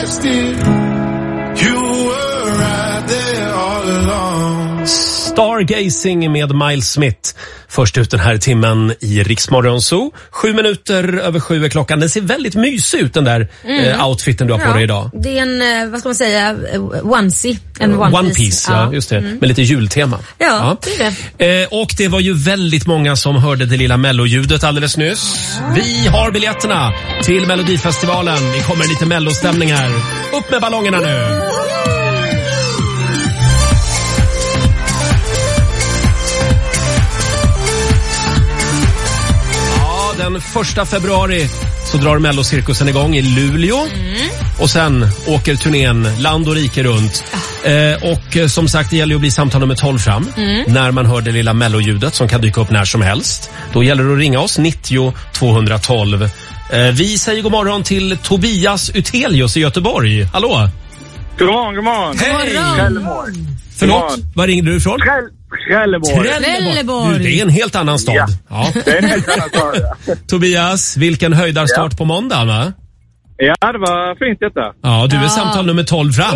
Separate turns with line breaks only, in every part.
thirsty. You were right there all along.
Stargazing med Miles Smith. Först ut den här timmen i Rix Morgon Zoo. 7:07 är klockan. Den ser väldigt mysig ut, den där outfiten du har på dig idag.
Det är en, vad ska man säga, onesie. En
One Piece, ja, just det. Med lite jultema.
Ja, det är det.
Och det var ju väldigt många som hörde det lilla melloljudet alldeles nyss. Vi har biljetterna till Melodifestivalen. Vi kommer lite mellostämning här. Upp med ballongerna nu! Den 1 februari så drar Mellocirkusen igång i Luleå. Och sen åker turnén land och rike runt. Och som sagt, det gäller att bli samtal nummer 12 fram. När man hör det lilla melloljudet som kan dyka upp när som helst. Då gäller det att ringa oss 90 212. Vi säger god morgon till Tobias Utelius i Göteborg. Hallå?
God morgon, god morgon.
Hej! Förlåt, var ringde du ifrån?
Trelleborg.
Det är en helt annan stad.
Ja. Det är en helt annan stad, ja.
Tobias, vilken höjdarstart på måndagen, va?
Ja, det var fint detta.
Ja, du är samtal nummer 12 fram.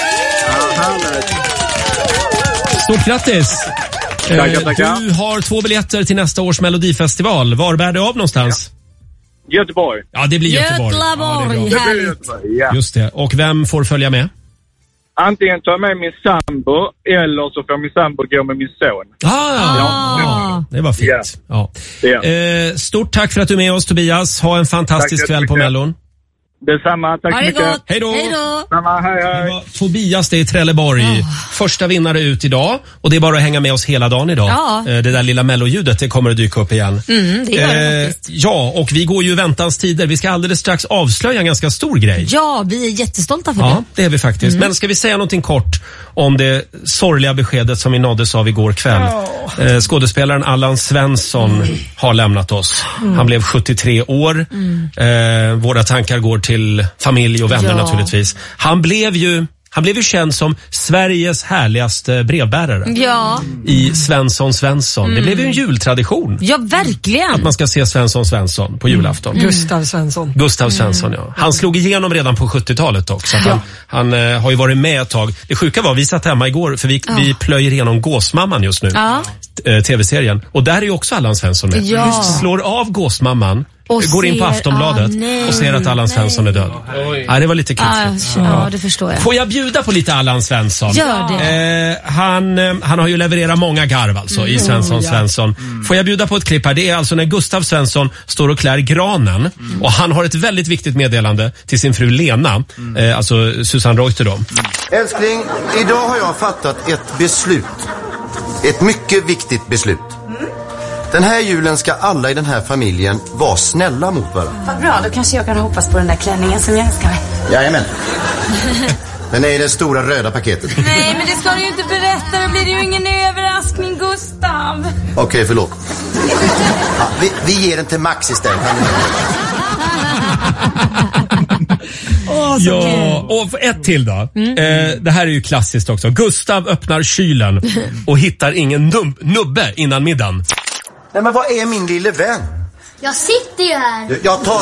Stort grattis!
Tackar.
Du har 2 biljetter till nästa års Melodifestival. Var bär det av någonstans?
Göteborg.
Ja, det blir Göteborg.
Göteborg,
Just det. Och vem får följa med?
Antingen tar jag med min sambo eller så får min sambo gå med min son.
Det var fint. Ja. Stort tack för att du är med oss, Tobias. Ha en fantastisk kväll på Mellon.
Detsamma, tack så mycket.
Hej då.
Hej.
Tobias, det är Trelleborg. Första vinnare ut idag. Och det är bara att hänga med oss hela dagen idag. Det där lilla melloljudet, det kommer att dyka upp igen.
Det gör det faktiskt.
Ja, och vi går ju väntans tider. Vi ska alldeles strax avslöja en ganska stor grej.
Ja, vi är jättestolta för det.
Ja, det är vi faktiskt. Men ska vi säga någonting kort om det sorgliga beskedet som vi nåddes av igår kväll. Skådespelaren Allan Svensson har lämnat oss. Han blev 73 år. Våra tankar går till familj och vänner naturligtvis. Han blev ju känd som Sveriges härligaste brevbärare.
Ja.
I Svensson. Det blev ju en jultradition.
Ja, verkligen.
Att man ska se Svensson på julafton. Gustav Svensson, ja. Han slog igenom redan på 70-talet också. Han har ju varit med ett tag. Det sjuka var, vi satt hemma igår för vi plöjer igenom Gåsmamman just nu. TV-serien. Och där är ju också Allan Svensson med. Slår av Gåsmamman. Går in på Aftonbladet och ser att Allan Svensson är död. Det var lite kusligt.
Ja, det förstår jag.
Får jag bjuda på lite Allan Svensson?
Gör det.
Han har ju levererat många garv alltså i Svensson. Får jag bjuda på ett klipp här? Det är alltså när Gustav Svensson står och klär granen. Och han har ett väldigt viktigt meddelande till sin fru Lena. Alltså Susanne Reuter då.
Älskling, idag har jag fattat ett beslut. Ett mycket viktigt beslut. Den här julen ska alla i den här familjen vara snälla mot varandra.
Vad bra, då kanske jag kan hoppas på den där klänningen som jag önskar mig.
Jajamän. Den är i det stora röda paketet.
Nej, men det ska du ju inte berätta. Då blir det ju ingen överraskning, Gustav.
Okej, förlåt. Vi ger den till Max istället.
Och ett till då. Det här är ju klassiskt också. Gustav öppnar kylen och hittar ingen nubbe innan middagen.
Nej, men vad är min lille vän?
Jag sitter ju här.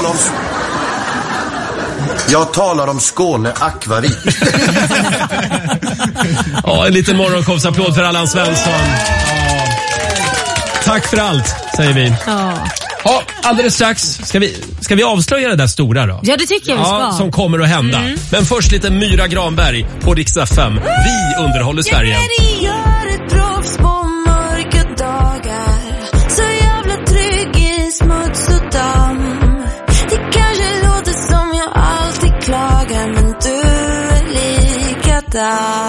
Jag talar om Skåne Akvavit.
En liten morgonkomsapplåd för Allan Svensson. Tack för allt, säger vi. Alldeles strax ska vi avslöja det där stora då?
Ja, det tycker jag vi ska.
Som kommer att hända. Men först lite Myra Granberg på Rix FM. Vi underhåller Sverige.
Men du är likadan.